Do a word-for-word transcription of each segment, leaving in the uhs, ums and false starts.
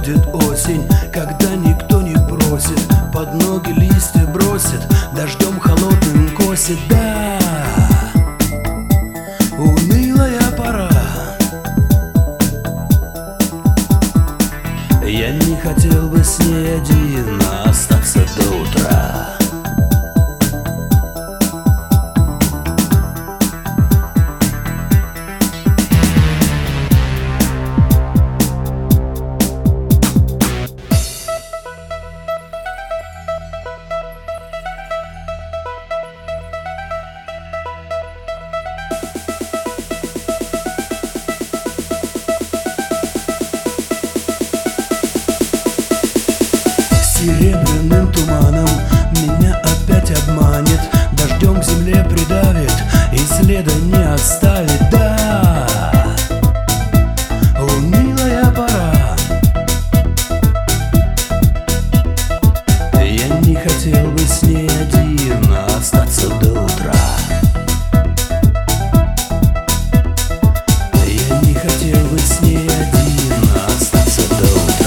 будет осень, когда никто не просит, под ноги листья бросит, дождем холодным косит. Да, унылая пора. Я не хотел бы с ней один остаться до утра. Серебряным туманом меня опять обманет, дождем к земле придавит и следа не оставит. Да, унылая пора. Я не хотел бы с ней один остаться до утра. Я не хотел бы с ней один остаться до утра.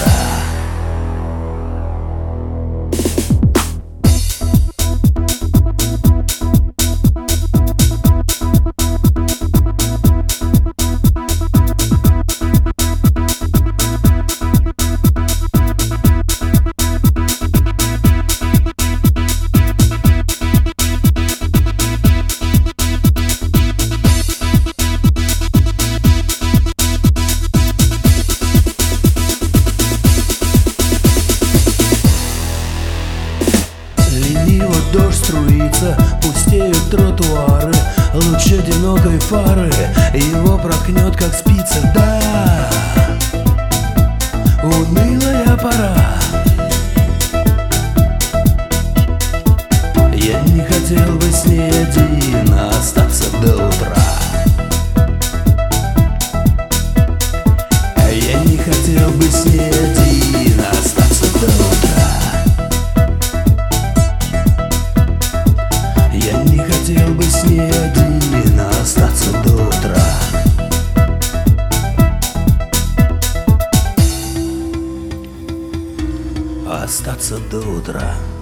Лениво дождь струится, пустеют тротуары, луч одинокой фары его проткнет, как спица. Да, унылая пора. Я не хотел бы с ней один остаться до утра. Я не хотел бы с ней один остаться до утра. Я не хотел бы с ней один остаться до утра. Остаться до утра.